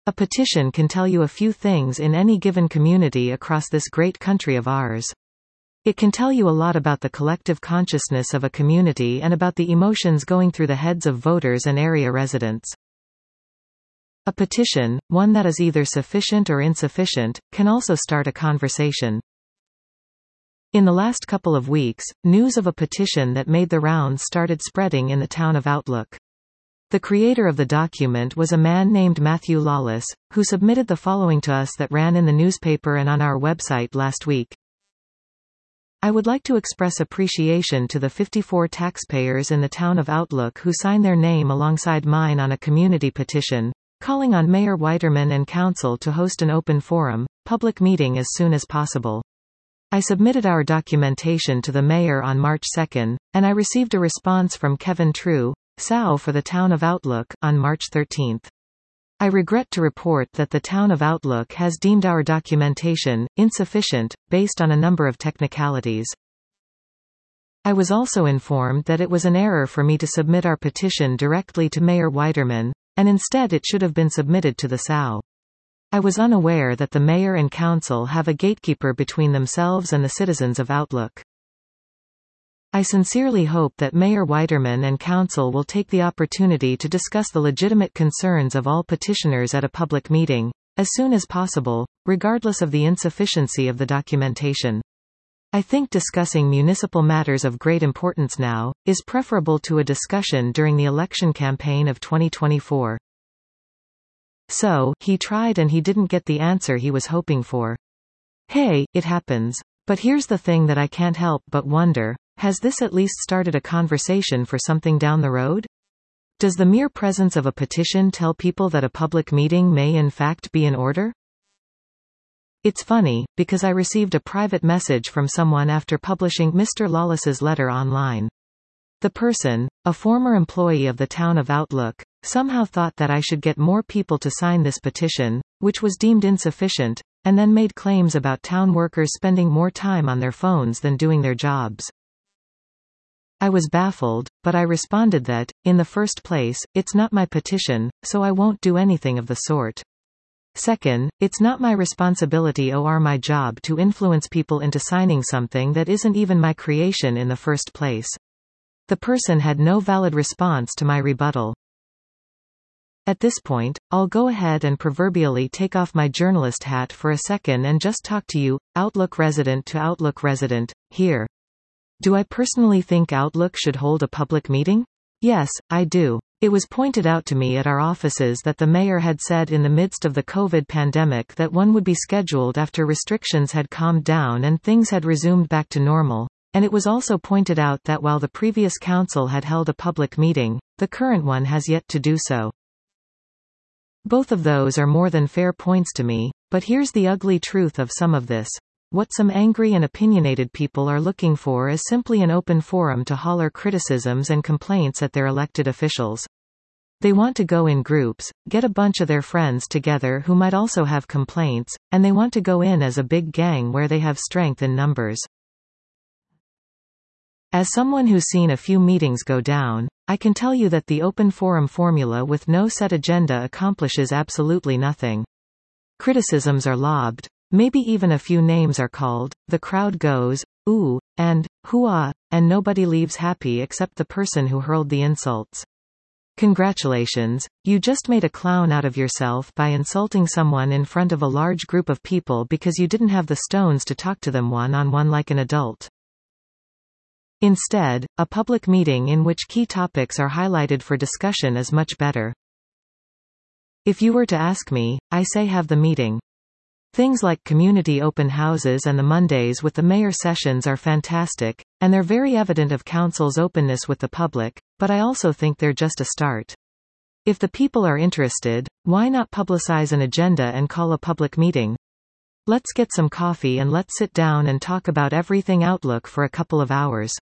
A petition can tell you a few things in any given community across this great country of ours. It can tell you a lot about the collective consciousness of a community and about the emotions going through the heads of voters and area residents. A petition, one that is either sufficient or insufficient, can also start a conversation. In the last couple of weeks, news of a petition that made the rounds started spreading in the town of Outlook. The creator of the document was a man named Matthew Lawless, who submitted the following to us that ran in the newspaper and on our website last week. I would like to express appreciation to the 54 taxpayers in the town of Outlook who signed their name alongside mine on a community petition, calling on Mayor Weiderman and Council to host an open forum, public meeting as soon as possible. I submitted our documentation to the mayor on March 2, and I received a response from Kevin True, SAO for the town of Outlook, on March 13. I regret to report that the town of Outlook has deemed our documentation insufficient, based on a number of technicalities. I was also informed that it was an error for me to submit our petition directly to Mayor Weiderman, and instead it should have been submitted to the SAO. I was unaware that the mayor and council have a gatekeeper between themselves and the citizens of Outlook. I sincerely hope that Mayor Weiderman and council will take the opportunity to discuss the legitimate concerns of all petitioners at a public meeting, as soon as possible, regardless of the insufficiency of the documentation. I think discussing municipal matters of great importance now is preferable to a discussion during the election campaign of 2024. So, he tried and he didn't get the answer he was hoping for. Hey, it happens. But here's the thing that I can't help but wonder, has this at least started a conversation for something down the road? Does the mere presence of a petition tell people that a public meeting may in fact be in order? It's funny, because I received a private message from someone after publishing Mr. Lawless's letter online. The person, a former employee of the town of Outlook, somehow thought that I should get more people to sign this petition, which was deemed insufficient, and then made claims about town workers spending more time on their phones than doing their jobs. I was baffled, but I responded that, in the first place, it's not my petition, so I won't do anything of the sort. Second, it's not my responsibility or my job to influence people into signing something that isn't even my creation in the first place. The person had no valid response to my rebuttal. At this point, I'll go ahead and proverbially take off my journalist hat for a second and just talk to you, Outlook resident to Outlook resident, here. Do I personally think Outlook should hold a public meeting? Yes, I do. It was pointed out to me at our offices that the mayor had said in the midst of the COVID pandemic that one would be scheduled after restrictions had calmed down and things had resumed back to normal, and it was also pointed out that while the previous council had held a public meeting, the current one has yet to do so. Both of those are more than fair points to me, but here's the ugly truth of some of this. What some angry and opinionated people are looking for is simply an open forum to holler criticisms and complaints at their elected officials. They want to go in groups, get a bunch of their friends together who might also have complaints, and they want to go in as a big gang where they have strength in numbers. As someone who's seen a few meetings go down, I can tell you that the open forum formula with no set agenda accomplishes absolutely nothing. Criticisms are lobbed. Maybe even a few names are called, the crowd goes, ooh, and, hoo-ah, and nobody leaves happy except the person who hurled the insults. Congratulations, you just made a clown out of yourself by insulting someone in front of a large group of people because you didn't have the stones to talk to them one-on-one like an adult. Instead, a public meeting in which key topics are highlighted for discussion is much better. If you were to ask me, I say have the meeting. Things like community open houses and the Mondays with the mayor sessions are fantastic, and they're very evident of council's openness with the public, but I also think they're just a start. If the people are interested, why not publicize an agenda and call a public meeting? Let's get some coffee and let's sit down and talk about everything Outlook for a couple of hours.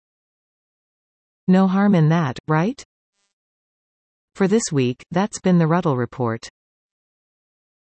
No harm in that, right? For this week, that's been the Ruddle Report.